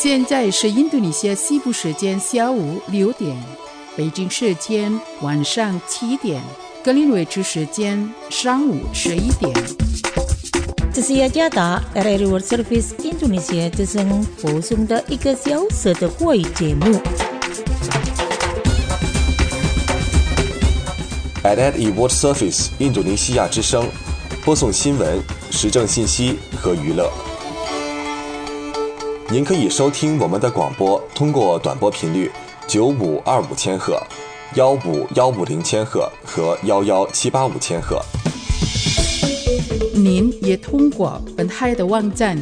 现在是印度尼西亚西部时间下午6点，北京时间晚上7点，格林威治时间上午11点。 这是雅加达 RRI World Service 印度尼西亚之声播送的1个小时的华语节目。 RRI World Service 印度尼西亚之声播送新闻、时政信息和娱乐。您可以收听我们的广播，通过短波频率9525千赫、15150千赫和11785千赫。 您也通过本台的网站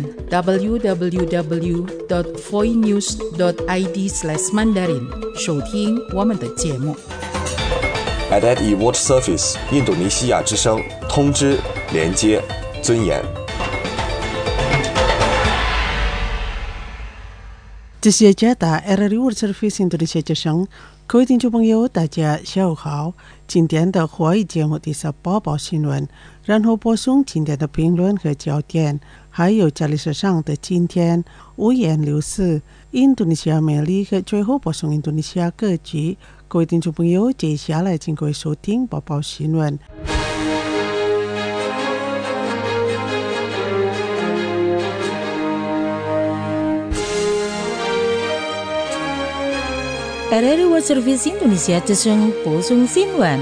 www.voinews.id/mandarin 收听我们的节目。 RRI World Service 印度尼西亚之声，通知、连接、尊严。 这是雅加达 RRI World Service 印度尼西亚之声，各位听众朋友，大家下午好。今天的华语节目第是播报新闻，然后播送今天的评论和焦点，还有家里时尚的今天五颜六色印度尼西亚美丽和最后播送印度尼西亚歌曲。各位听众朋友，接下来请各位收听播报新闻。 RRI World Service 印度尼西亚之声播送新闻。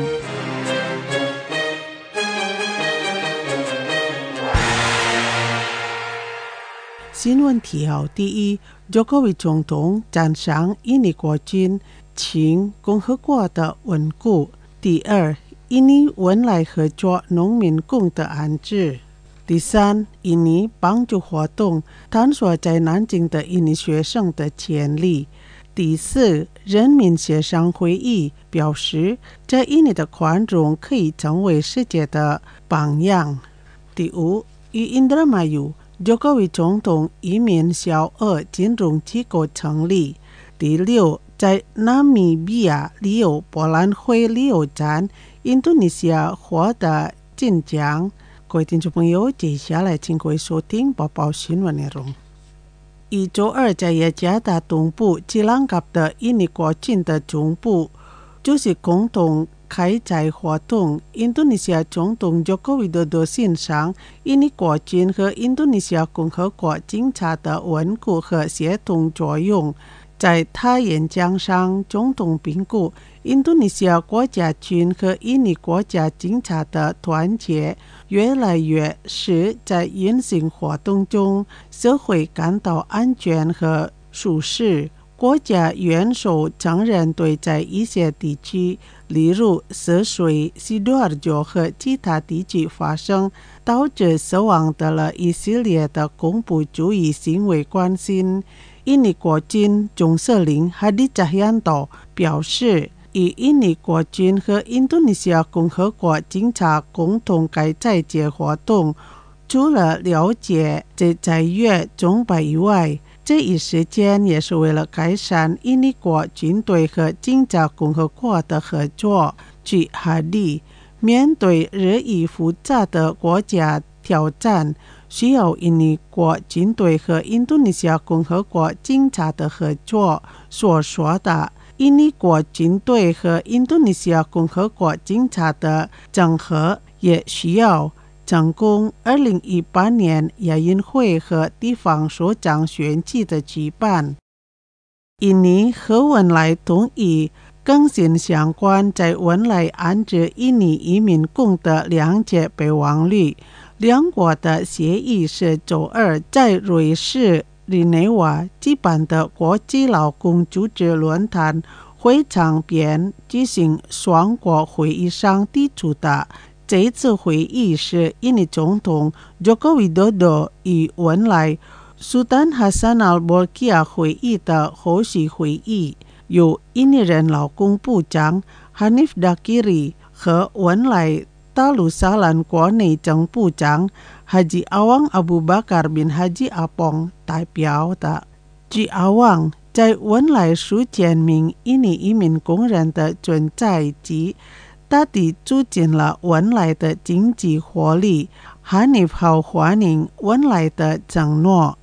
新闻提要：第一，佐科维总统赞赏印尼国军请共和国的稳固；第二，印尼文莱合作农民工的安置；第三，印尼帮助活动探索在南京的印尼学生的潜力；第四，人民协商会议表示，在印尼的宽容可以成为世界的榜样；第五，与印度马友佐科维总统移民小额金融机构成立；第六，在纳米比亚旅游博览会旅游展，印度尼西亚获得金奖。各位听众朋友，接下来请各位收听播报新闻内容。一周二，在雅加达东部吉朗嘎的印尼国境的中部，就是共同开展活动。印度尼西亚总统佐科维多多欣赏印尼国军和印度尼西亚共和国警察的稳固和协同作用。在他演讲上，总统评估印度尼西亚国家军和印尼国家警察的团结越来越使在运行活动中社会感到安全和舒适。国家元首承认对在一些地区，例如涉水、西多尔州和其他地区发生导致死亡的了一系列的恐怖主义行为关心。印尼国军总司令哈迪扎扬多表示，与印尼国军和印度尼西亚共和国警察共同开展这活动，除了了解这在越钟摆以外，这一时间也是为了改善印尼国军队和警察共和国的合作。据哈迪，面对日益复杂的国家挑战，需要印尼国军队和印度尼西亚共和国警察的合作。所说的印尼国军队和印度尼西亚共和国警察的整合，也需要成功2018年亚运会和地方首长选举的举办。印尼和文莱同意更新相关在文莱安置印尼移民工的两届备忘录。两国的协议是周二在瑞士日内瓦举办的国际劳工组织论坛会场边举行双国会议上提出的。这次会议是印尼总统佐科维多多与文莱苏丹哈萨纳尔博基亚会议的后续会议，由印尼人劳工部长哈尼夫达基里和文莱大陆萨兰国内政部长哈吉阿旺阿布巴卡宾哈吉阿蓬代表的。据阿旺在文莱数千名印尼移民工人的存在及大地促进了文莱的经济活力。哈尼好欢迎文莱的承诺。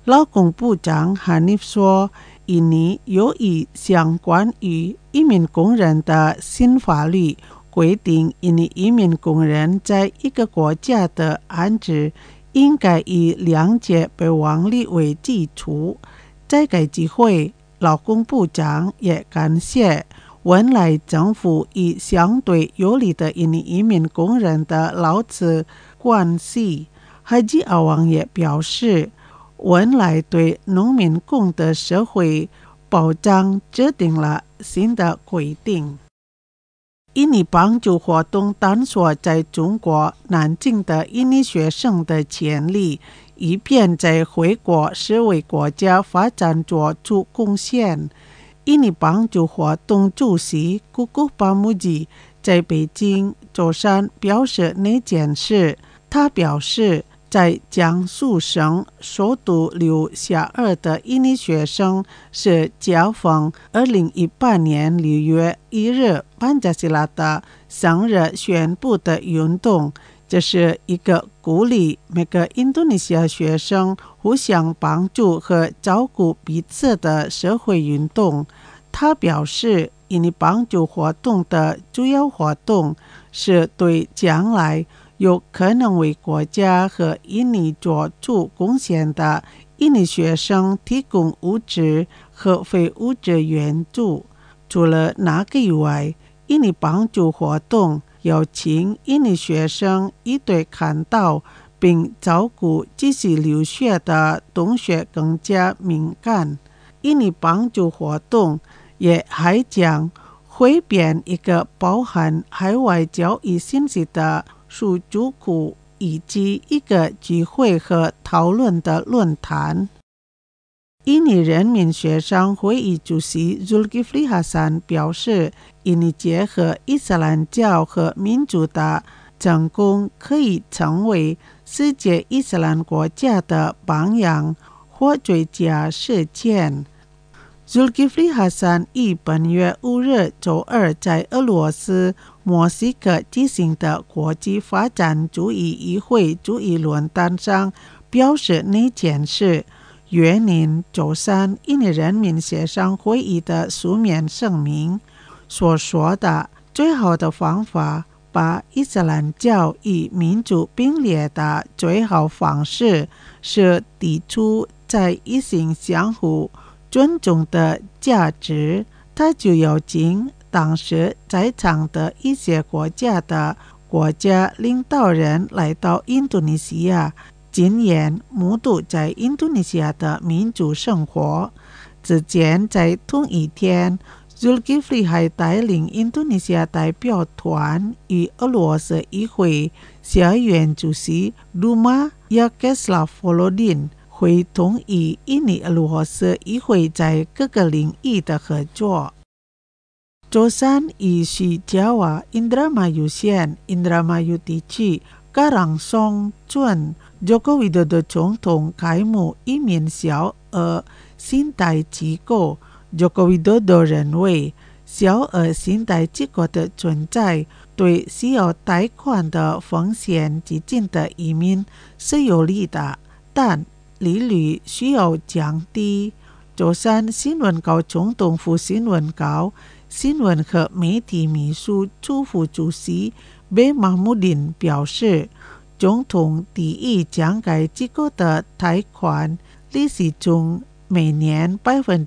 劳工部长哈尼夫说，印尼由于相关于移民工人的新法律规定，印尼移民工人在一个国家的安置应该以谅解备忘录为基础。在该机会，劳工部长也感谢文莱政府以相对有利的印尼移民工人的劳资关系。海基阿王也表示，文莱对农民工的社会保障制定了新的规定。印尼帮助活动探索在中国南京的印尼学生的潜力，以便在回国时为国家发展做出贡献。印尼帮助活动主席姑姑巴木吉在北京舟山表示那件事。他表示，在江苏省首都留下2的印尼学生是解放2018年6月1日班加西拉的生日宣布的运动。这是一个鼓励每个印度尼西亚学生互相帮助和照顾彼此的社会运动。他表示，印尼帮助活动的主要活动是对将来有可能为国家和印尼做出贡献的印尼学生提供物质和非物质援助。除了那个以外，印尼帮助活动邀请印尼学生一对看到并照顾继续留学的同学更加敏感。印尼帮助活动也还将汇编一个包含海外教育信息的数据库，以及一个聚会和讨论的论坛。印尼人民学生会议主席 Zulkifli Hasan 表示，印尼结合伊斯兰教和民主的成功可以成为世界伊斯兰国家的榜样或最佳实践。Zulkifli Hasan 于本月5日周二在俄罗斯莫斯科举行的国际发展主义议会主义论坛上表示，那件事援引舟山印尼人民协商会议的书面声明所说的，最好的方法，把伊斯兰教与民主并列的最好方式是提出在一性相互尊重的价值。他就邀请当时在场的一些国家的国家领导人来到印度尼西亚，亲眼目睹在印度尼西亚的民主生活。之前在同一天， Zulkifli 还带领印度尼西亚代表团与俄罗斯议会下院主席 Duma Yaroslav Volodin 会同意印尼俄罗斯议会在各个领域的合作。舟山与西加瓦 Indramayu 县 Indramayu 地区Karang Song 村 Joko Widodo 总统开幕移民小额信贷机构。 Joko Widodo 认为，小额信贷机构的存在对需要贷款的风险激进的移民是有利的，但利率需要降低。舟山新闻稿总统府新闻稿新闻和媒体秘书处副主席 B. Mahmudin 表示，总统提议将该机构的贷款利息从每年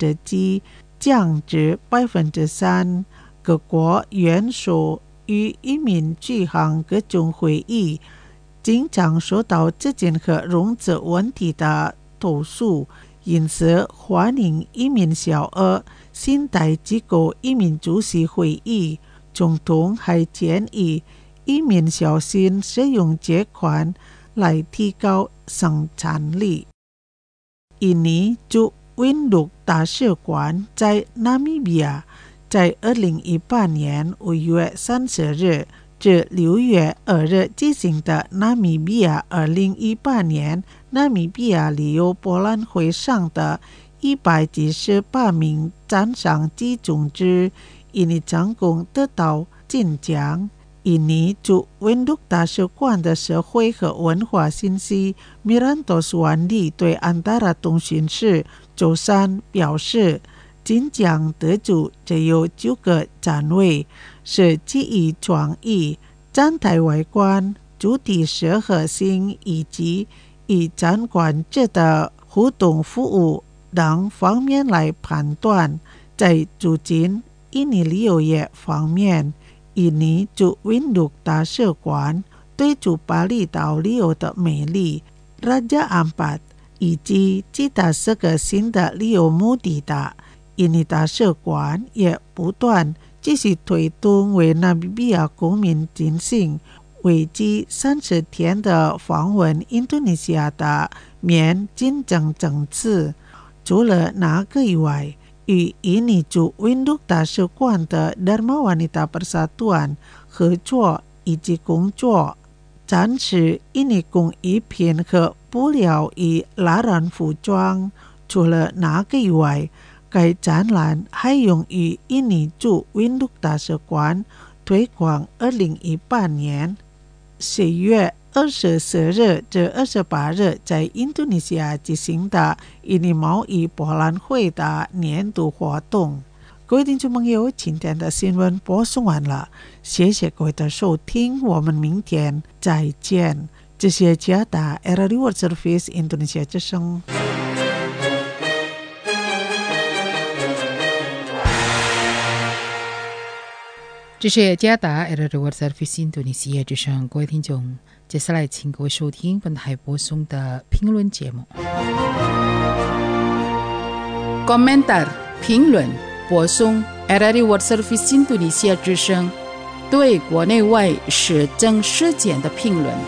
1% 降至 3%。 各国元首与移民举行各种会议，经常受到资金和融资问题的投诉，因此欢迎移民小额信贷机构移民主席会议。总统还建议移民小心使用借款来提高生产力。印尼驻印度大使馆在纳米比亚在2018年5月30日至6月2日举行的纳米比亚2018年纳米比亚旅游博览会上的178名奖赏集中之印尼成功得到金奖。 印尼驻温都大使馆的社会和文化信息米兰多斯万里对安达拉通讯社周三表示，金奖得主只有9个展位，是基于创意、展台外观、主题适合性以及与展馆者的互动服务等方面来判断。在促进印尼旅游业方面，印尼驻温都大使馆对驻巴厘岛旅游的魅力、Raja Ampat 以及其他4个新的旅游目的地，印尼大使馆也不断继续推动为纳米比亚公民进行为期30天的访问印度尼西亚的免签证政策。除了那个以外，与印尼驻温都大使馆的 Dharma Wanita Persatuan 合作以及工作，展示印尼工艺品和布料与拉染服装。除了那个以外，该展览还用于印尼驻温都大使馆推广2018年10月24日至28日在印度尼西亚举行的印尼贸易博览会的年度活动。各位听众朋友，今天的新闻播送完了，谢谢各位的收听，我们明天再见。这是加达 RRI World Service Indonesia 之声。 这是加达 RRI World Service Indonesia 之声，各位听众，接下来请各位收听本台播送的评论节目。Komentar 评论播送 RRI World Service Indonesia 之声对国内外时政事件的评论。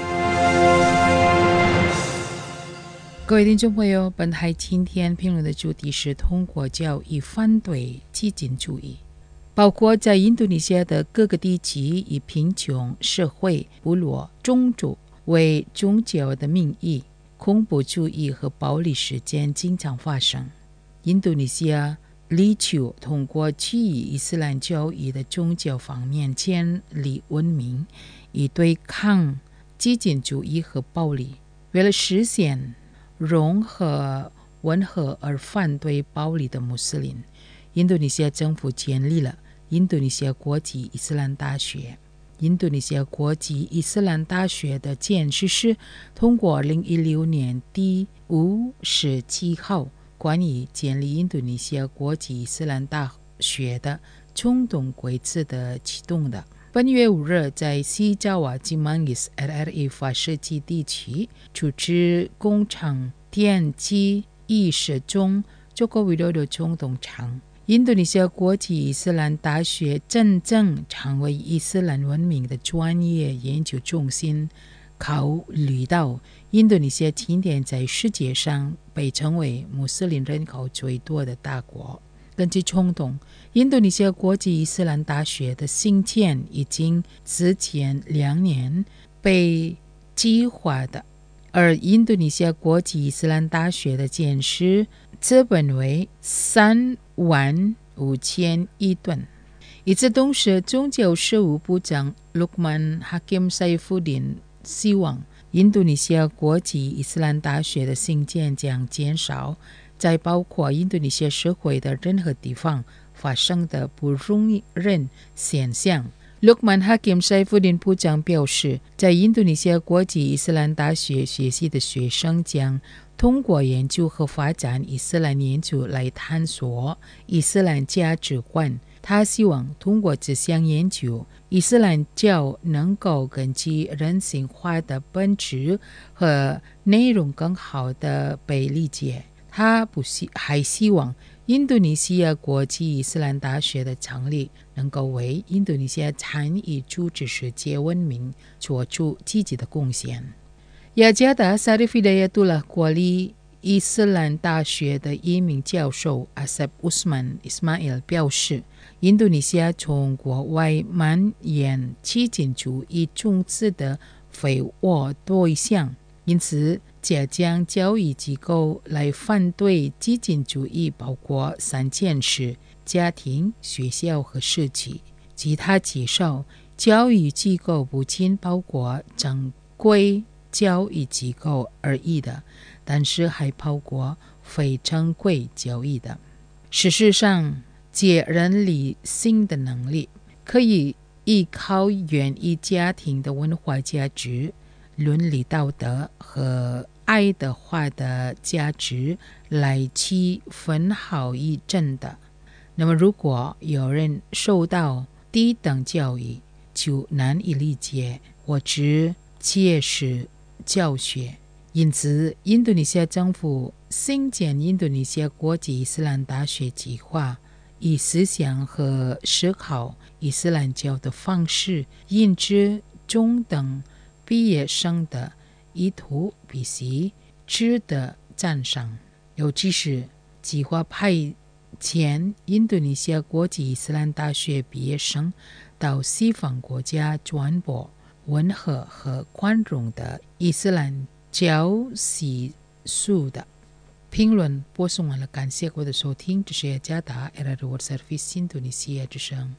各位听众朋友，本台今天评论的主题是通过教育反对激进主义。包括在印度尼西亚的各个地区，以贫穷、社会、部落、种族为宗教的名义，恐怖主义和暴力事件经常发生。印度尼西亚力求通过基于伊斯兰教义的宗教方面建立文明，以对抗激进主义和暴力。为了实现融合温和而反对暴力的穆斯林，印度尼西亚政府建立了印度尼西亚国际伊斯兰大学。印度尼西亚国际伊斯兰大学的建设是通过2016年第57号关于建立印度尼西亚国际伊斯兰大学的冲动规则的启动的。本月5日，在西爪哇吉曼伊斯 RRI 发射基地区处置工厂电机意识中Joko Widodo冲动场。印度尼西亚国际伊斯兰大学真正成为伊斯兰文明的专业研究中心，考虑到印度尼西亚今天在世界上被称为穆斯林人口最多的大国。根据冲动，印度尼西亚国际伊斯兰大学的兴建已经之前2年被计划的，而印度尼西亚国际伊斯兰大学的建设资本为35000亿吨。与此同时，宗教事务部长 Luqman Hakim Saifuddin 希望印度尼西亚国际伊斯兰大学的兴建将减少在包括印度尼西亚社会的任何地方发生的不容忍现象。Luqman Hakim Saifuddin 部长表示，在印度尼西亚国际伊斯兰大学学习的学生将通过研究和发展伊斯兰研究来探索伊斯兰价值观。他希望通过这项研究，伊斯兰教能够根据人性化的本质和内容更好地被理解。他还希望印度尼西亚国际伊斯兰大学的成立能够为印度尼西亚参与组织世界文明做出积极的贡献。雅加达萨利菲达亚杜拉国立伊斯兰大学的一名教授 Asep Usman Ismail 表示，印度尼西亚从国外蔓延激进主义种子的非我对象，因此加强教育机构来反对激进主义，包括3件事：家庭、学校和社区。据他介绍， 教育机构不仅包括正规教育机构而已的，但是还包括非正规教育的。事实上，借人理性的能力，可以依靠原意家庭的文化价值、伦理道德和爱德华的价值来区分好与正的。那么，如果有人受到低等教育，就难以理解或者揭示教学。因此，印度尼西亚政府兴建印度尼西亚国际伊斯兰大学计划，以思想和思考伊斯兰教的方式引致中等毕业生的意图必须值得赞赏。尤其是计划派遣印度尼西亚国际伊斯兰大学毕业生到西方国家传播温和和宽容的伊斯兰教习术的。评论播送完了，感谢各位的收听，这是雅加达 Era World Service 印度尼西亚之声。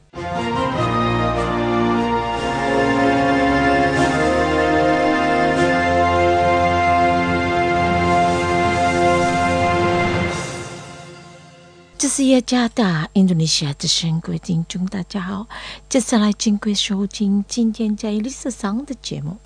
这是雅加达印度尼西亚之声，各位听众大家好，接下来请各位收听今天在历史上的节目。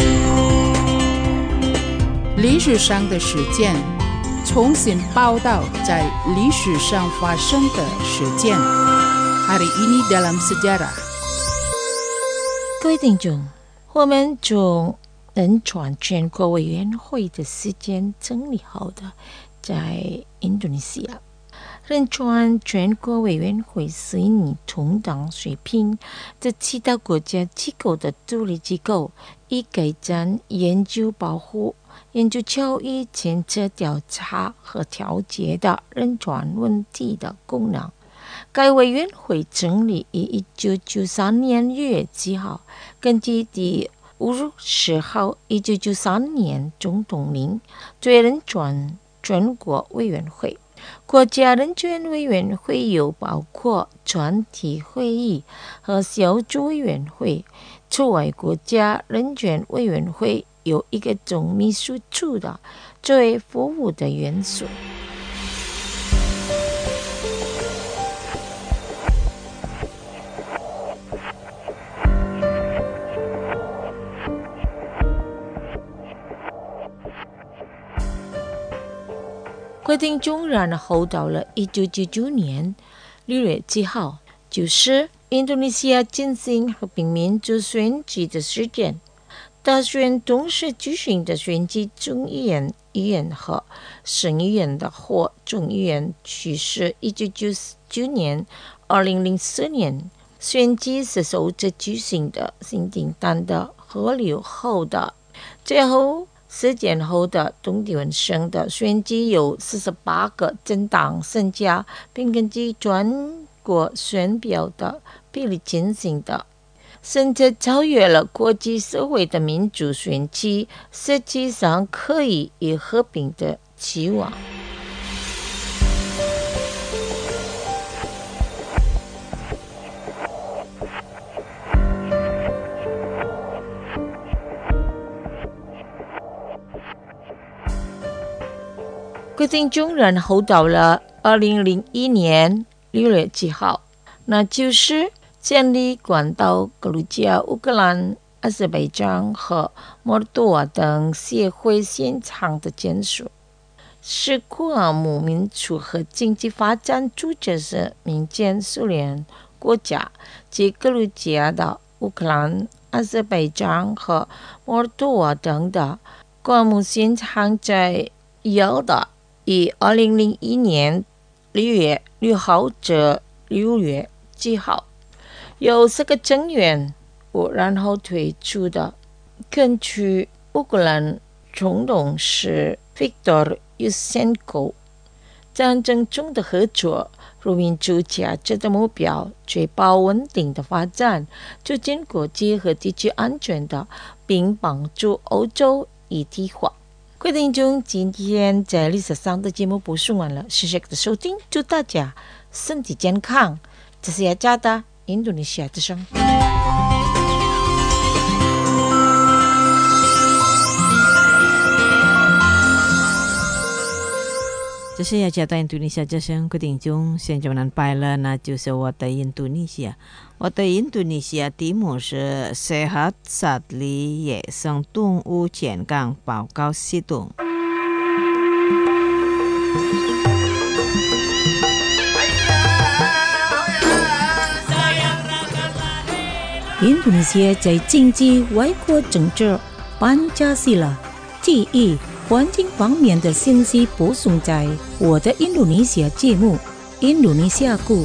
历史上的事件，重新报道在历史上发生的事件。Hari ini dalam sejarah。 各位听众，我们从人权全国委员会的时间整理好的，在印度尼西亚，人权全国委员会是以同等水平的其他国家机构的独立机构，以改善研究保护、研究教育、监测、调查和调解的人权问题的功能。该委员会成立于1993年6月7号，根据第50号1993年总统令，对人权全国委员会。国家人权委员会有包括全体会议和小组委员会。除外，国家人权委员会有一个总秘书处的作为服务的元素。决定中然后到了1999年6月7号，就是印度尼西亚进行和平民主选举的时间。大选同时举行的选举众议院和省议院的或众议院取是1999年、2004年选举是首次举行的新订单的合流后的最后时间后的东帝汶省的选举有48个政党参加，并根据全国选票的比例进行的，甚至超越了国际社会的民主选举，实际上可以与和平的期望。决定中然后到了2001年6月7号，那就是建立管道格鲁吉亚、乌克兰、阿塞拜疆和摩尔多瓦等协会现场的建设，是库尔姆民主和经济发展组织是民间苏联国家及格鲁吉亚的、乌克兰、阿塞拜疆和摩尔多瓦等的库尔姆现场在有的于2001年6月6号至6月7号由4个成员然后推出的。根据乌克兰总统是 Viktor Yushchenko， 战争中的合作如民主价值的目标，确保稳定的发展，促进国际和地区安全的，并帮助欧洲一体化。各位听众，今天在历史上的节目播送完了，谢谢各位的收听，祝大家身体健康。这是雅加达印度尼西亚之声。 这是雅加达印度尼西亚之声各听众，现在我们拜了，那就是我的印度尼西亚。我的印度尼西亚题目是 Sehat Sadli 野生动物健康报告系统。 印度尼西亚在经济、外国政治、班加西拉、地域、环境方面的信息播送在我的印度尼西亚节目《印度尼西亚故》。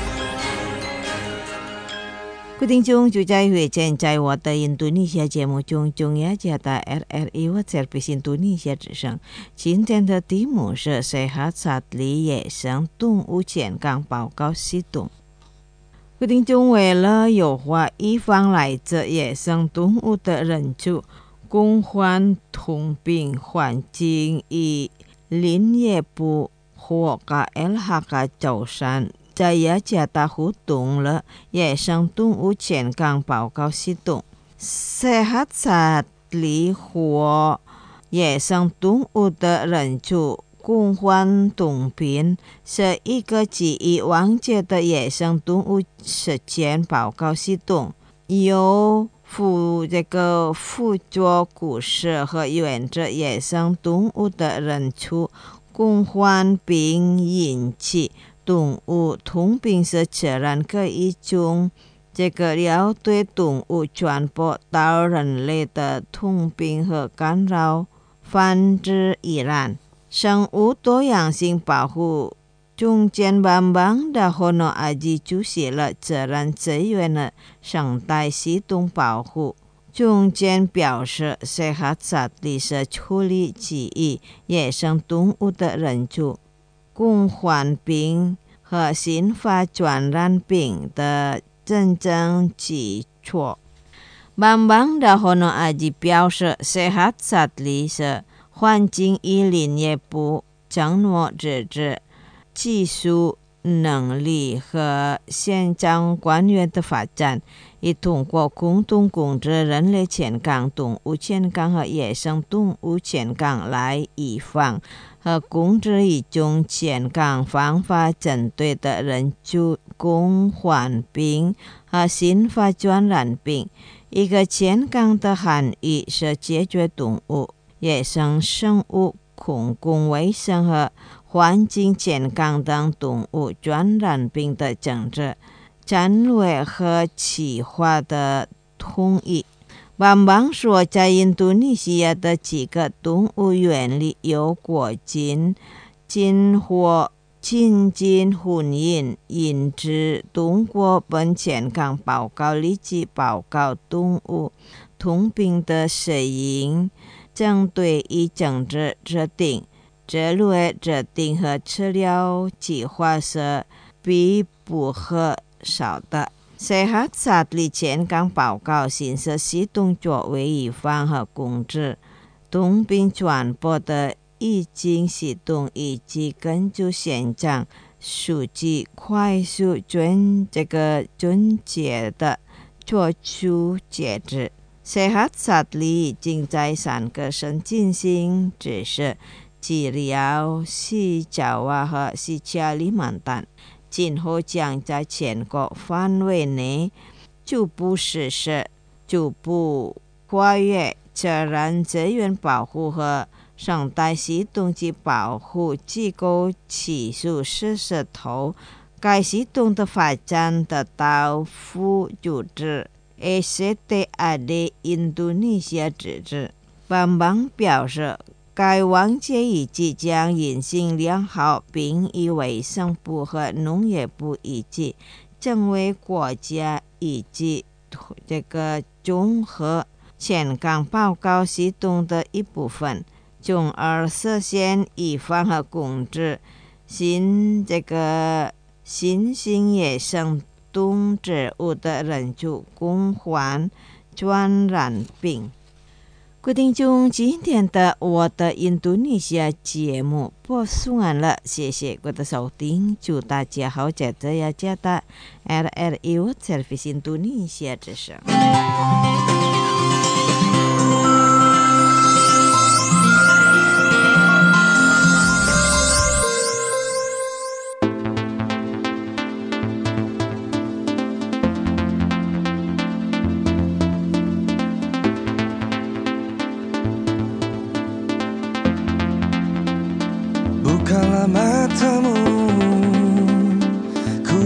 各听众就在会见在我的印度尼西亚节目中，中雅加达 RRI 我service 印度尼西亚之声。今天的题目是 Sehat Sadli 野生动物健康报告系统。各听众为了优化预防来自野生动物的人数，共患通病环境与林业部和 KLHK 舟山在雅加达互动了野生动物健康报告系统。Sehat Sadli 和野生动物的人数共患通病是一个基于完结的野生动物实践报告系统，由负责故事和源自野生动物的人数共患并引起动物通病是自然可以从了对动物传播到人类的通病和干扰繁殖依然。生物多样性保护中间邦邦的活动以及注写了自然资源的生态系统保护。中间表示 Sehat Sadli 是处理基于野生动物的人数、共患病和新发传染病的真正基础。邦邦的活动以及表示 Sehat Sadli 是环境与林业部承诺支持技术能力和现场官员的发展，以通过共同控制人类健康、动物健康和野生动物健康来预防和控制一种健康方法针对的人畜共患病和新发传染病。一个健康的含义是解决动物、野生生物、公共卫生和环境健康等动物传染病的政治、战略和企划的统一。邦邦说，在印度尼西亚的几个动物园里有过境或亲近婚姻引致动物本健康报告立即报告动物通病的适应针对与政治制定、策略制定和治疗计划是必不可少的。Sehat Sadli 健康报告形式系统作为预防和控制通病传播的已经系统，以及根据现场数据快速准确的做出节制。Sehat Sadli 已经在3个省进行实施，治疗西爪哇和西加里曼丹，今后将在全国范围内逐步实施，逐步跨越自然资源保护和生态系统及保护机构起诉40头，该系统的发展得到副组织 ACTAD 印度尼西亚支持。邦邦表示，该网界已即将运行良好，并与卫生部和农业部一起成为国家以及综合健康报告系统的一部分，从而实现预防和控制新型野生动植物的人畜共患传染病。各位听众，今天的我的印度尼西亚节目播送完了，谢谢各位的收听，祝大家好，在这雅加达 RRI service 印度尼西亚之声。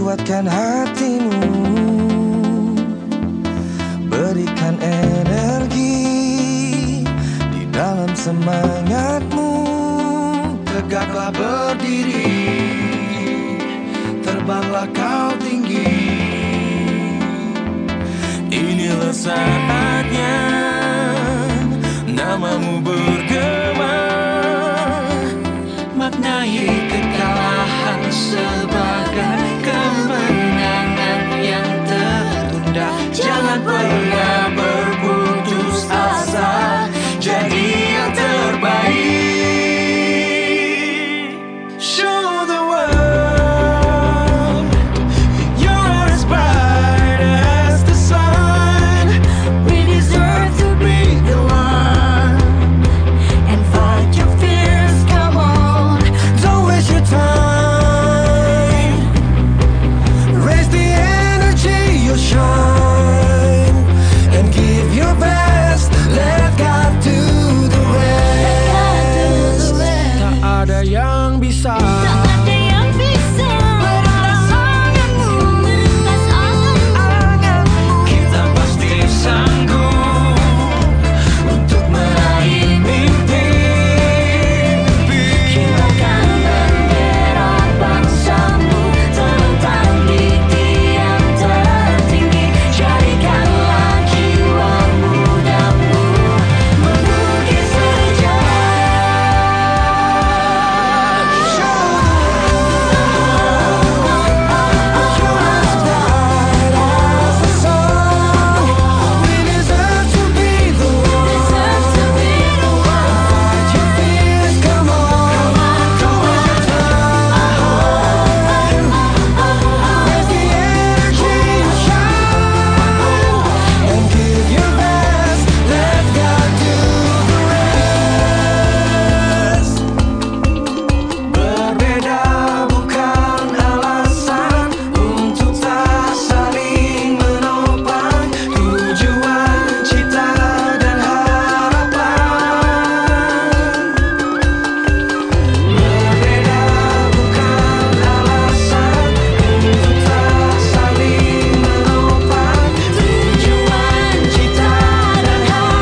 kuatkan hatimu, berikan energi di dalam semangatmu. Tegaklah berdiri, terbanglah kau tinggi. Inilah saatnya namamu bergema, maknai kekalahan sebagai kemenangan yang tertunda. Jangan pernah berputus asa, jadi yang terbaik. Show the world you're as bright as the sun. We deserve to be the one and fight your fears. Come on, don't waste your time. Raise the energy, you'll shine, and give your best. Let God do the rest. Tak ada yang bisa. Kita pasti sanggup untuk meraih mimpi. Kibarkan bendera bangsamu, tentang di tiang tertinggi. Jadikanlah jiwa mudamu menukis sejarah. Berbeda bukan alasan untuk tak saling menopang tujuan, cita dan harapan. Berbeda bukan alasan untuk tak saling menopang tujuan, cita dan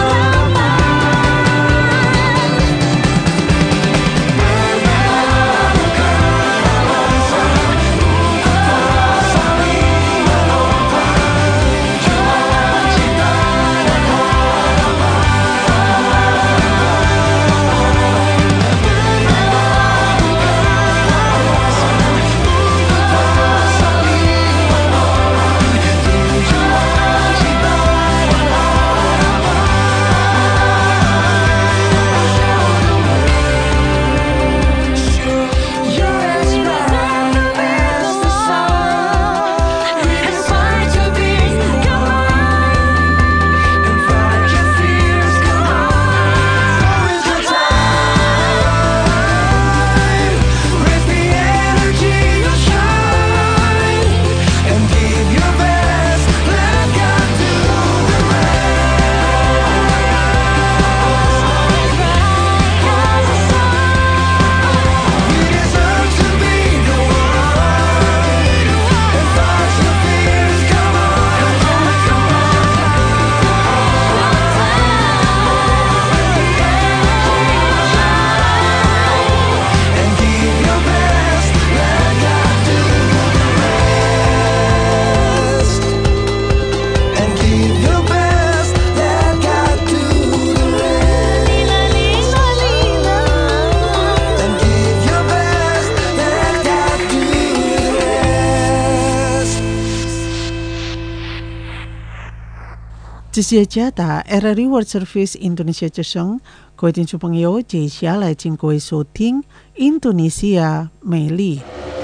Chị sẽ trả ta RRI World Service Indonesia cho sống. Quý tín chủ朋友接下来请各位收听印度尼西亚美丽。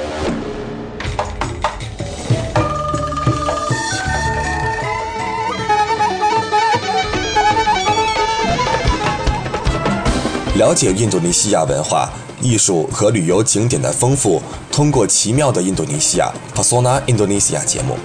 了解印度尼西亚文化、艺术和旅游景点的丰富，通过奇妙的印度尼西亚 Pesona Indonesia 节目。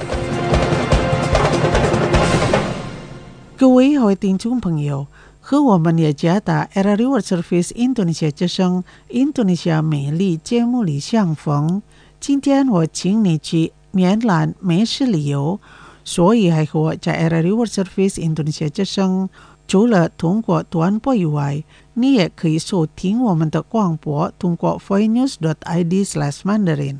各位好听众朋友，和我们也加打 RRI World Service Indonesia 之声印度尼西亚美丽节目里相逢。今天我请你去免览美食旅游，所以还和在 RRI World Service Indonesia 之声，除了通过短波以外，你也可以收听我们的广播，通过 voinews.id/Mandarin。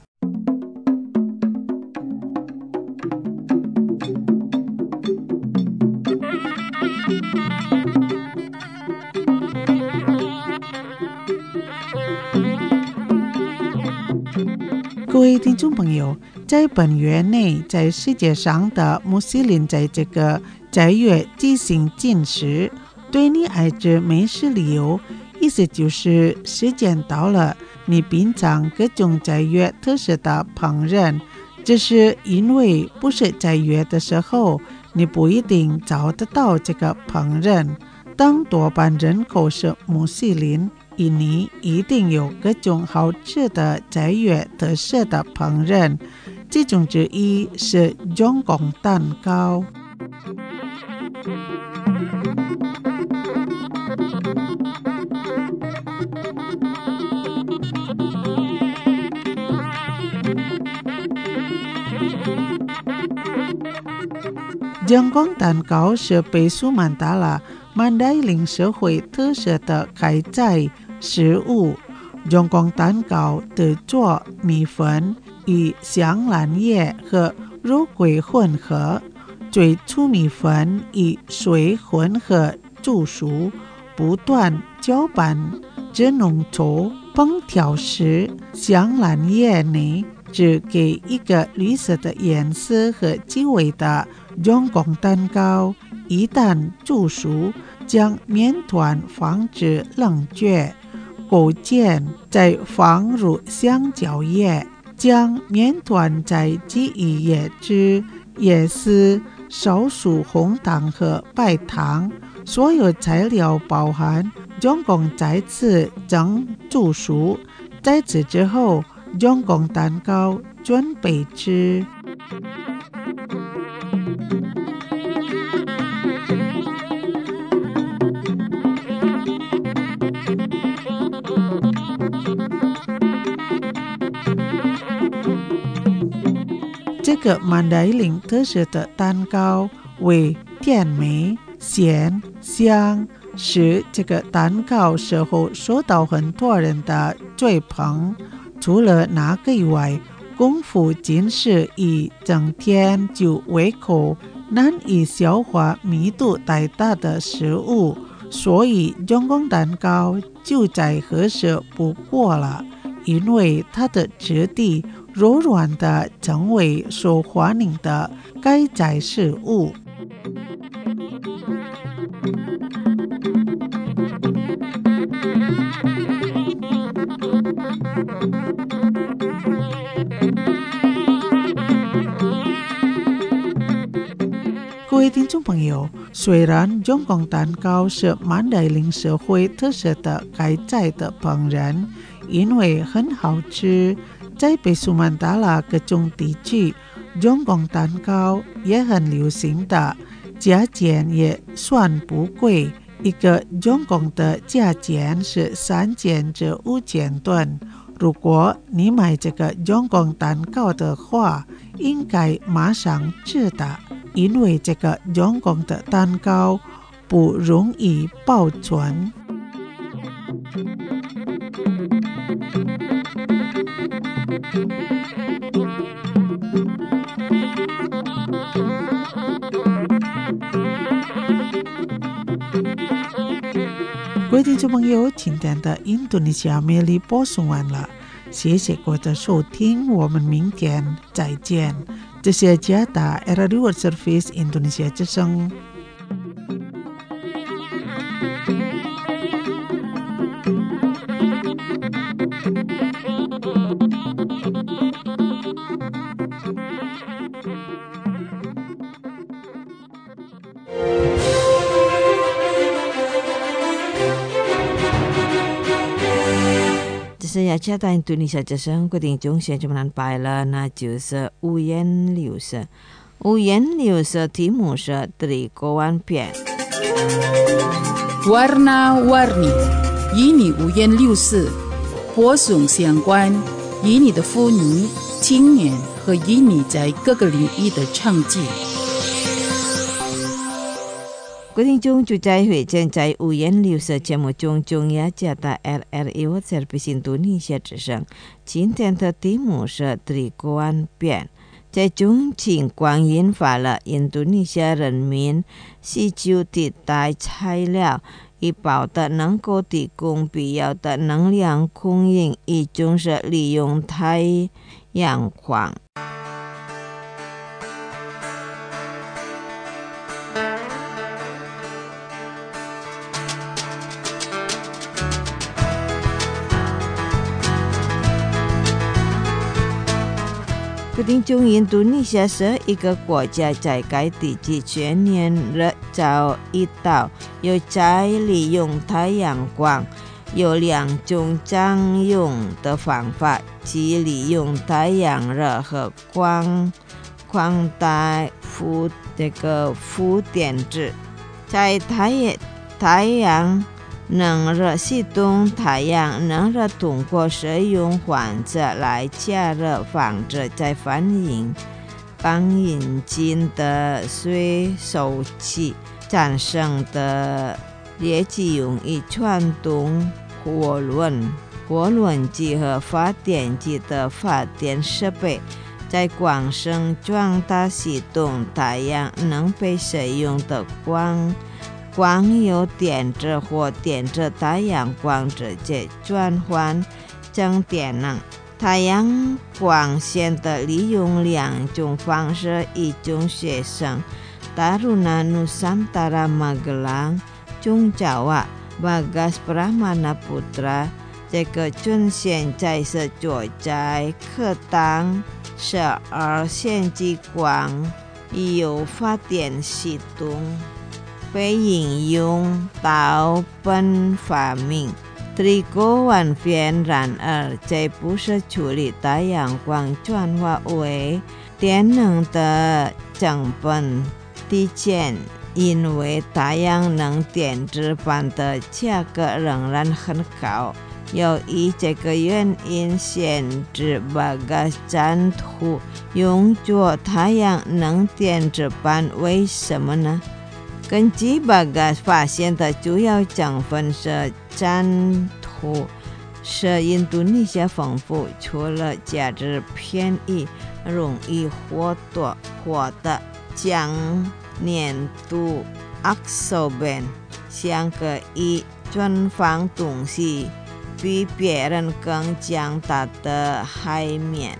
各位听众朋友，在本月内，在世界上的穆斯林在这个斋月进行禁食。对你爱吃美食旅游，意思就是时间到了，你品尝各种斋月特色的烹饪。这是因为不是斋月的时候，你不一定找得到这个烹饪。当多半人口是穆斯林，印尼一定有各种好吃的斋月特色的烹饪，其中之一是中共蛋糕。中共蛋糕是北苏曼达拉曼代林社会特色的开斋食物。中共蛋糕制作米粉与香兰叶和肉桂混合，最初米粉与水混合煮熟，不断搅拌至浓稠。烹调时，香兰叶内只给一个绿色的颜色和气味的中共蛋糕，一旦煮熟，将面团放置冷却，勾芡，再放入香蕉叶，将面团再给予椰汁、椰丝、少数红糖和白糖。所有材料包含中共再次蒸煮熟，在此之后，中共蛋糕准备吃。这个曼代林特色的蛋糕为甜美、咸、香，使这个蛋糕时候受到很多人的追捧。除了那个以外，功夫尽是以整天就胃口难以消化、密度太大的食物，所以中共蛋糕就再合适不过了，因为它的质地柔软的成为受欢迎的开斋食物。各位听众朋友，虽然中共蛋糕是曼代林社会特色的开斋的烹饪，因为很好吃，在北苏曼达拉各种地区，中共蛋糕也很流行的，价钱也算不贵。一个中共的价钱是3000至5000盾。如果你买这个中共蛋糕的话，应该马上吃的，因为这个中共的蛋糕不容易保存。各位听众朋友，今天的印度尼西亚魅力播送完了，谢谢各位的收听，我们明天再见。这是加达 RRI World Service Indonesia 之声。 这是雅加达印度尼西亚之声固定中学这么难拜了，那就是五颜六色。五颜六色题目是Trigowan片。 Warna-warni， 与你五颜六色，播送相关，与你的妇女、青年和印尼在各个领域的成绩。 各位听众，就在会正在五颜六色节目中，中亚加大 RRI Service Indonesia 之声。今天的题目是3个万变。这种情况引发了印度尼西亚人民需求替代材料，以保证能够提供必要的能量供应，也就是利用太阳光。各位听众，印度尼西亚是一个国家，在该地区全年日照一到，又在利用太阳光。有2种常用的方法，即利用太阳热和光带负电子。在太阳能热系统，太阳能热通过使用反射来加热防止在反应帮引进的水手器产生的热气，用以传动火轮机和发电机的发电设备。在光生转达系统，太阳能被使用的光由电子或电子太阳光直接转换成电能。太阳光线的利用2种方式，一种学生 Taruna Nusantara Magelang Chung Jawa Bagas Pramana Putra， 这个准现在是坐在课堂12线激光有发电系统，被应用到本发明3个万变。然而，这不是处理太阳光转化为电能的成本低减，因为太阳能电池板的价格仍然很高。由于这个原因，限制Bagas战图用作太阳能电池板。为什么呢？根据Bagas发现的主要成分是粘土，是印度尼西亚丰富，除了价值便宜、容易获得将粘土 absorben 像个以转放东西比别人更强大的海绵。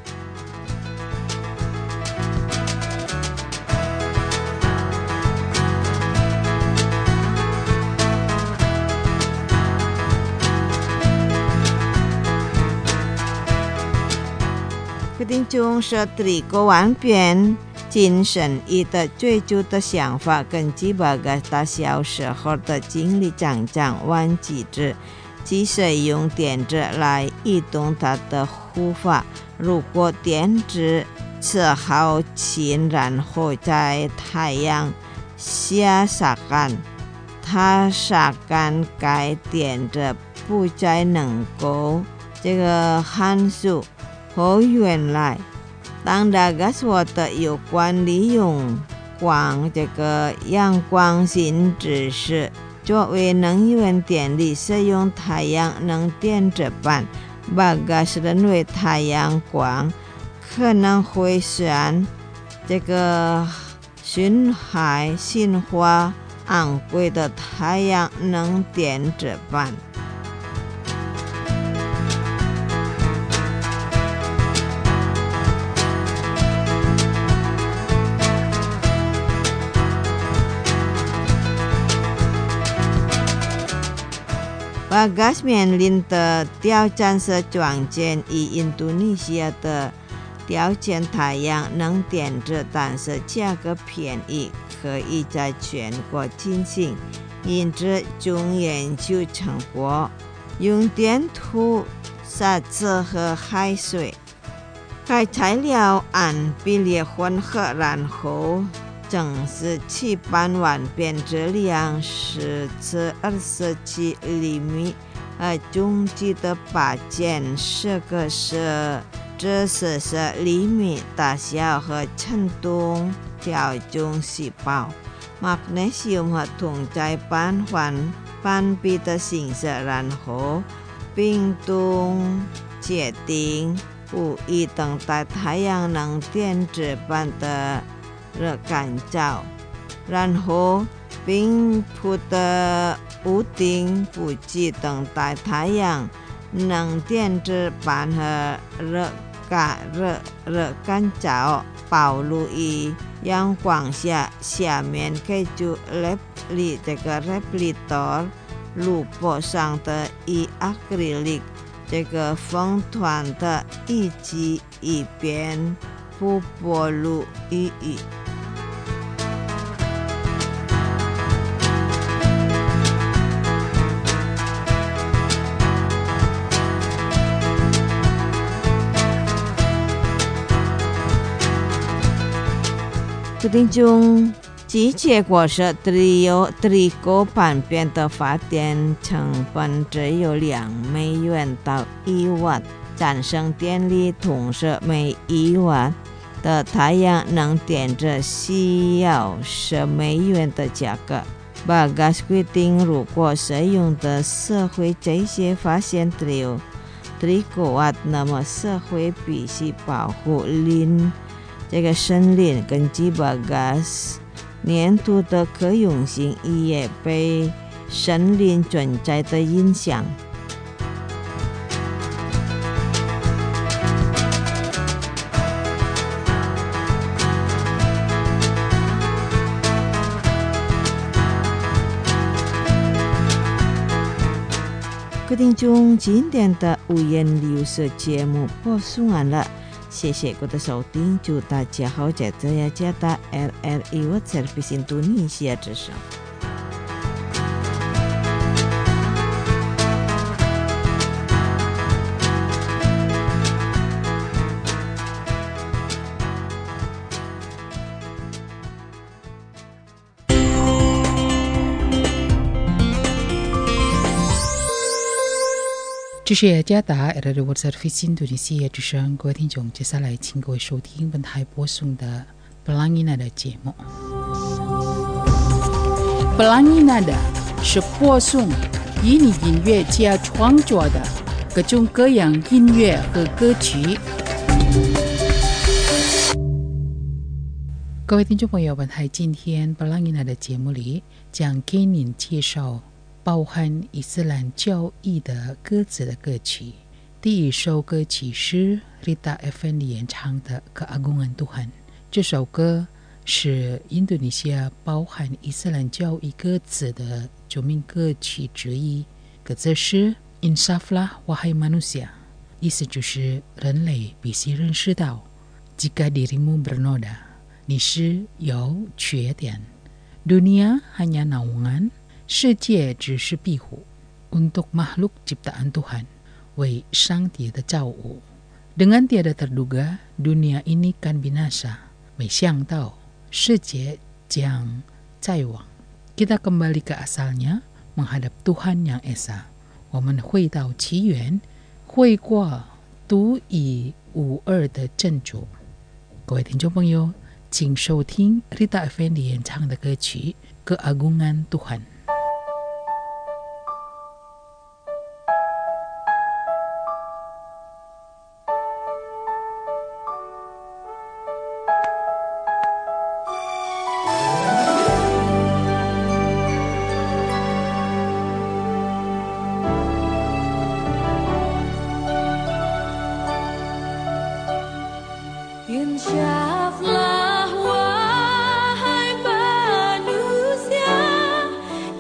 决定中是3个万变精神一的追求的想法，根据Bagas他小时候的经历常常忘记之，即使用电子来移动他的护发。如果电子是好氢，然后在太阳下晒干，它晒干该电子不再能够函数。和原来当Bagas说的有关利用阳光性知识作为能源电力使用太阳能电池板，Bagas认为太阳光可能会使损害新化昂贵的太阳能电池板。Bagas 面临的挑战是创建以印度尼西亚的条件太阳能电池，但是价格便宜，可以在全国进行。因此，从研究成果，用电土、沙子和海水，该材料按比例混合，然后正式气半万变质量10至27厘米，中级的把件10个是这色色厘米大小和程度调中细胞。Magnesium 和铜在半环半壁的形色，然后冰冻结晶，不易等待太阳能电子板的热干燥，然后冰铺的屋顶不及等待太阳能电子板和热干燥暴露于阳光下，下面可以就这个 replitor 滤波上的以 acrylic 这个封团的以及一边不暴露于各地中机械果实trigo 半边的发电成本只有$2到1瓦，战胜电力同时每1瓦的太阳能电池需要$10的价格。Bagas规定，如果使用的社会这些发现只有3瓦，那么社会必须保护这个森林。根据 Bagas 粘土的可用性也被森林存在的影响。各位听众，今天的五颜六色节目播送完了，谢谢各位的收听，祝大家好在这呀加达 RRI World Service Indonesia 之上。 这是雅加达 RRI World Service Indonesia 之声，各位听众，接下来请各位收听本台播送的 Pelangi Nada 节目。Pelangi Nada 是播送以你音乐家创作的各种各样音乐和歌曲。各位听众朋友，本台今天 Pelangi Nada 节目里将给您介绍包含伊斯兰教义的歌词的歌曲。第一首歌曲是 Rita Effendi 演唱的 Keagungan Tuhan。这首歌是印度尼西亚包含伊斯兰教义歌词的著名歌曲之一。歌词是 Insaflah wahai manusia， 意思就是人类必须认识到 jika dirimu bernoda， 你是有缺点， dunia hanya naungan，世界只是庇护 untuk makhluk ciptaan Tuhan， 为上帝的造物。Dengan tiada terduga dunia ini kan binasa， 没想到世界将灾亡。Kita kembali ke asalnya menghadap Tuhan yang esa， 我们回到起源，回过独一无二的真主。各位听众朋友，请收听 Rita Effendi 演唱的歌曲 Keagungan Tuhan。Insaflah wahai manusia,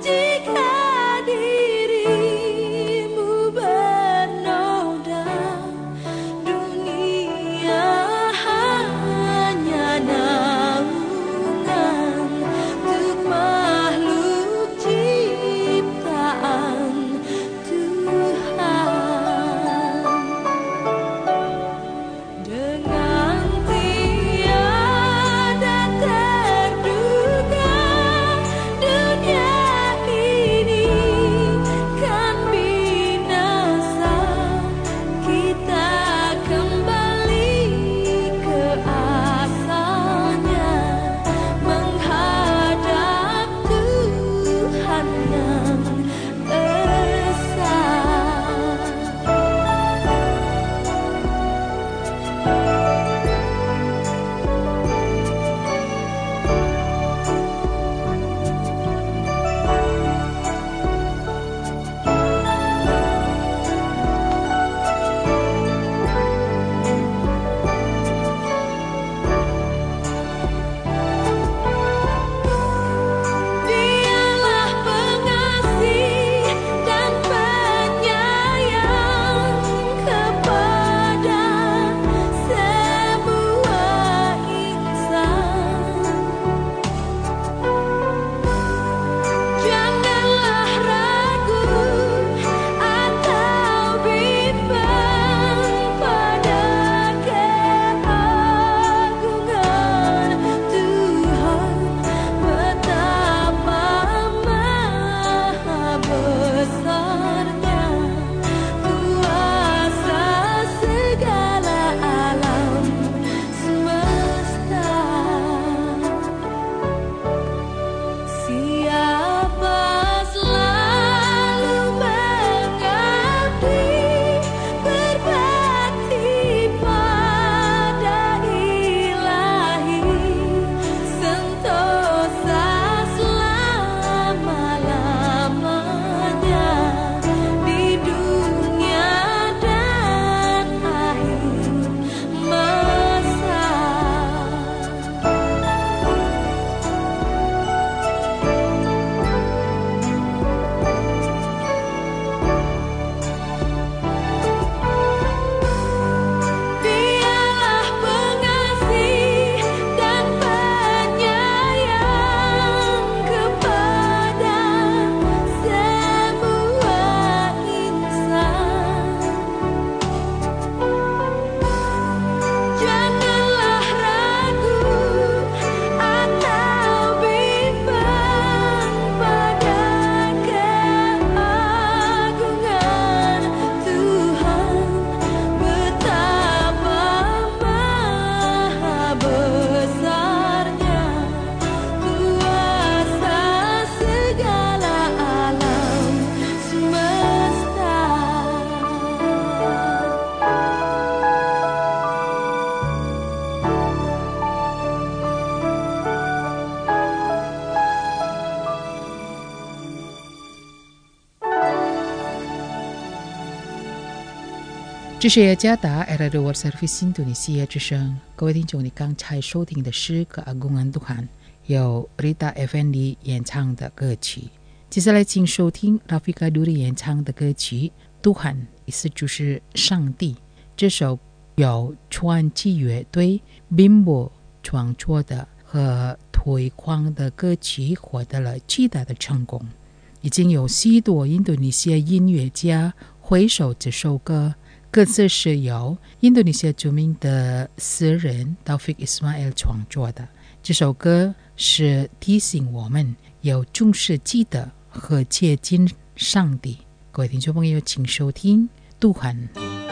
这是雅加达 Radio World Service 印度尼西亚之声。各位听众，你刚才收听的是Keagungan Tuhan，由 Rita Effendi 演唱的歌曲。接下来请收听 Rafiqa Duri 演唱的歌曲 Tuhan， 意思就是上帝。这首由传奇乐队 Bimbo 创作的和推广的歌曲获得了巨大的成功，已经有许多印度尼西亚音乐家回首这首歌。歌词是由印度尼西亚著名的诗人 Taufik Ismail 创作的。这首歌是提醒我们要重视记得和接近上帝。各位听众朋友，请收听 Tuhan。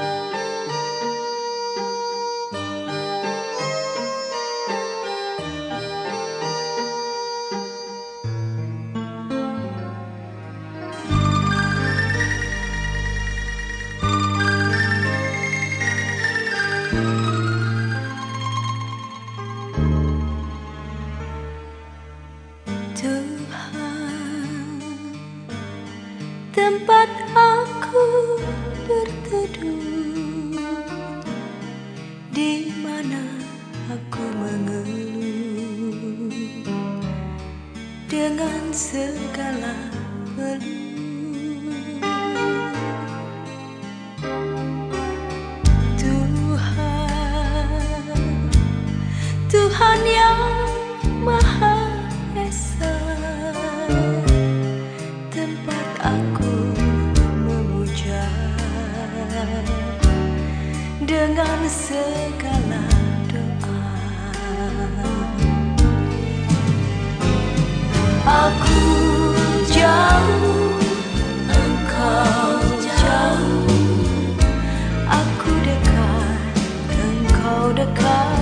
Tempat aku berteduh, di mana aku mengeluh dengan segala peluh. Tuhan yang Maha Esa, tempat aku memuja dengan segala doa. Aku jauh, engkau jauh, aku dekat, engkau dekat.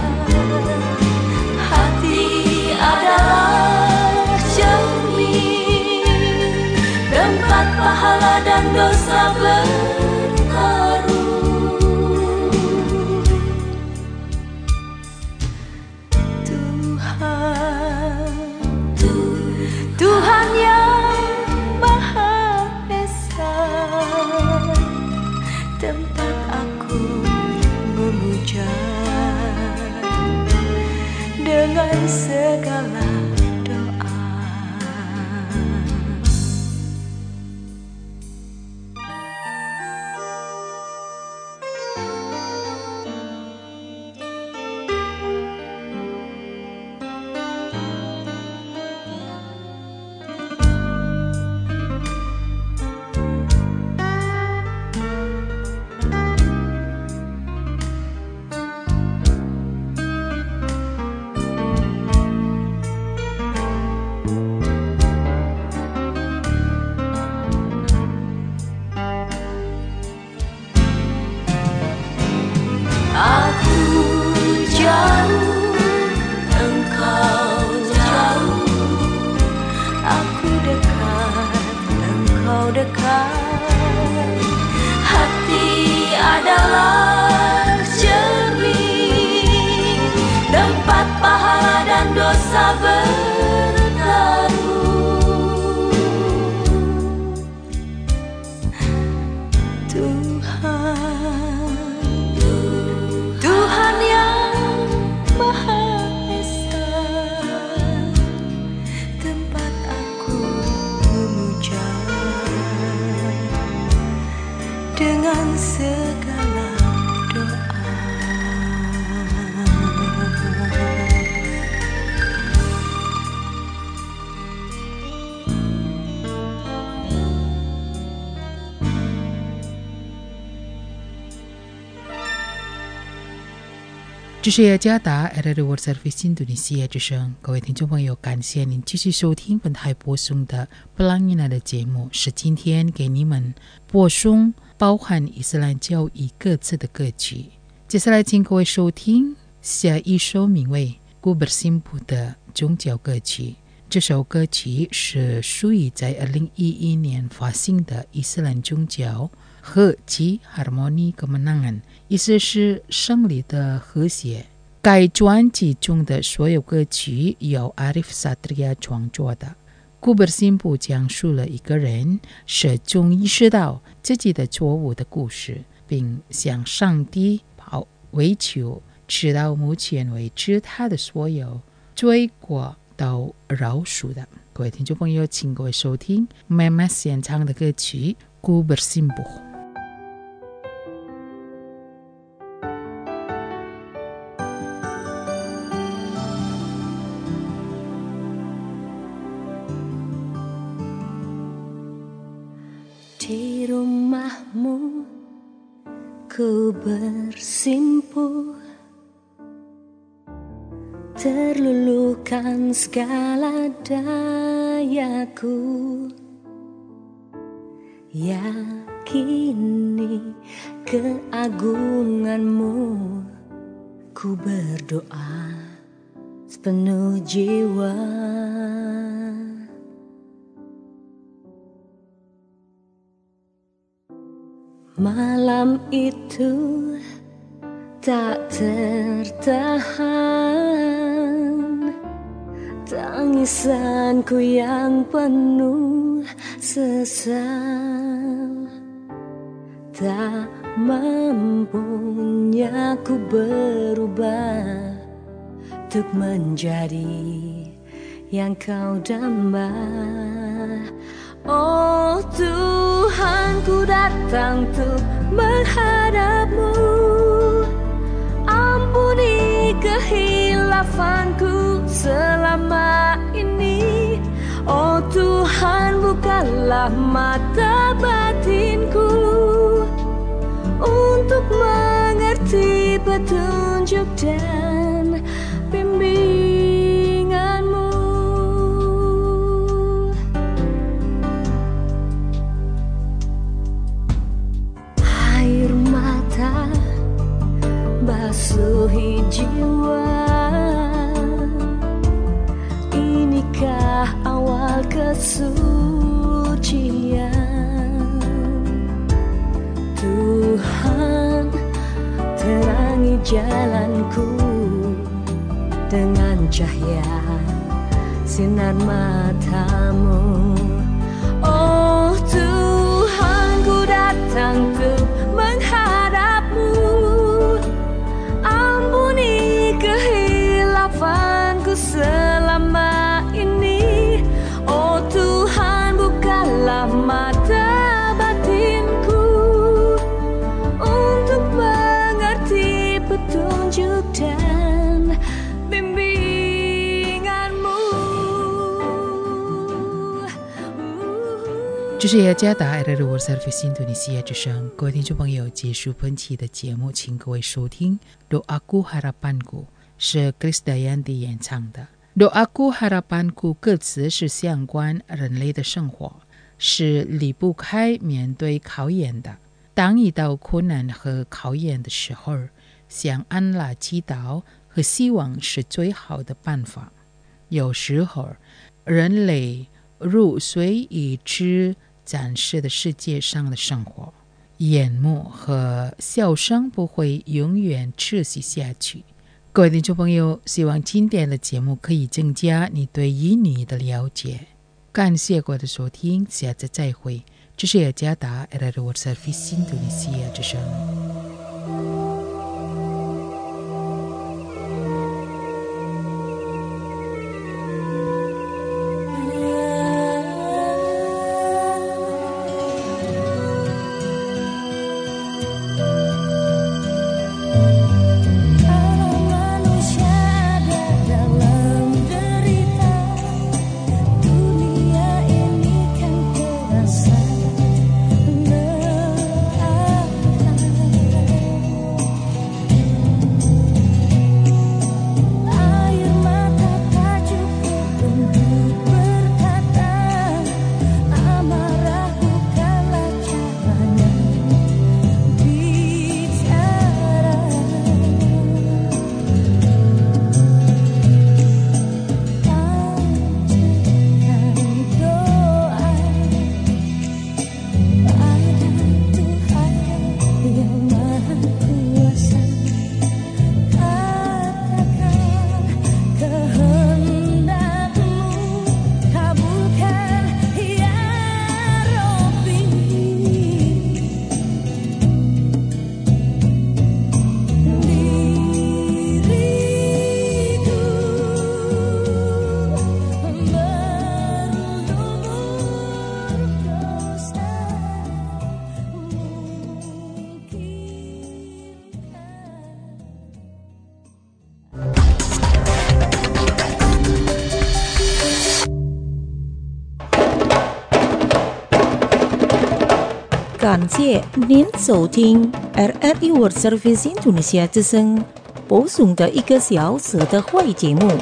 Hati adalah cermin, tempat pahala dan dosa bertaruh. Tuhan yang Maha Esa, tempat aku memuja dengan segala doa. Aku jauh, engkau jauh, aku dekat, engkau dekat. Hati adalah cermin, tempat pahala dan dosa bertaruh. Tuhan yang Maha Esa, tempat aku memuja dengan segala doa. 这是雅加达 Radio World Service 印度尼西亚之声。各位听众朋友，感谢您继续收听本台播送的布朗尼娜的节目，是今天给你们播送包含伊斯兰教义歌词的歌曲。接下来请各位收听下一首名为《Ku Bersimpuh》的宗教歌曲。这首歌曲是属于在2011年发行的伊斯兰宗教和其 Harmoni Kemenangan， 意思是胜利的和谐。该专辑中的所有歌曲由 Arif Satria 创作的。Ku Bersimpuh讲述了一个人始终意识到自己的错误的故事。 并向上帝为求，直到目前为止，他的所有罪过都饶恕的。各位听众朋友，请各位收听妈妈献唱的歌曲《Ku Bersimpuh》。 Di rumahmu ku bersimpuh, terluluhkan segala dayaku, yakini keagunganmu, ku berdoa sepenuh jiwa. Malam itu tak tertahan, tangisanku yang penuh sesal, tak mampunya ku berubah untuk menjadi yang kau damba. Oh Tuhan, ku datang untuk menghadap-Mu, ampuni kehilafanku selama ini. Oh Tuhan, bukalah mata batinku untuk mengerti petunjuk dan bimbingan-Mu. Air mata basuhi jiwa, inikah awal kesucian? Tuhan, terangi jalanku dengan cahaya sinar mata-Mu. Oh Tuhan, ku datang untuk menghadap-Mu, ampuni kehilafanku selama ini. Oh Tuhan, bukalah mata batinku untuk mengerti petunjuk dan bimbingan-Mu. 这是雅加达 RRW Service Indonesia 之声，各位听众朋友，结束本期的节目，请各位收听 Doaku Harapanku 是 Krisdayanti 演唱的。Doaku Harapanku 歌词是相关人类的生活，是离不开面对考验的。当遇到困难和考验的时候，向安拉祈祷和希望是最好的办法。有时候，人类如随意之暂时的世界上的生活，眼目和笑声不会永远持续下去。各位听众朋友，希望今天的节目可以增加你对印尼的了解。感谢各位的收听，下次再会。这是雅加达 RRW Service Indonesia 之声。 Dunia ini kan terasa lelah. 感谢您收听 RRI World Service Indonesia 之声播送的1个小时的会节目。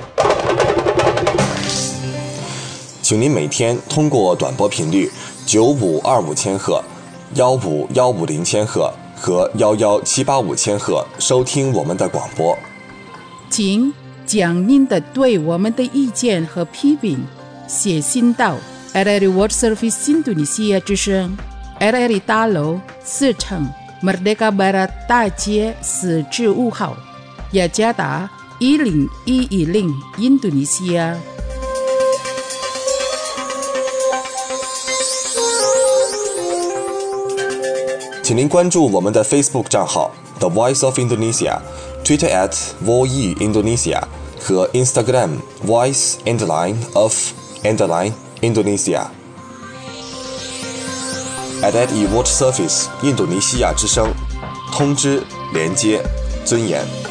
请您每天通过短波频率9525千赫、15150千赫和11785千赫收听我们的广播。 请将您的对我们的意见和批评写信到 RRI World Service Indonesia 之声 RRI 大楼4层 Merdeka Barat 大街4至5号，雅加达10110 Indonesia。 请您关注我们的 Facebook 账号 The Voice of Indonesia、Twitter @VOE Indonesia 和 Instagram Voice_of_Indonesia。RRI World Service 印度尼西亚之声，通知、连接、尊严。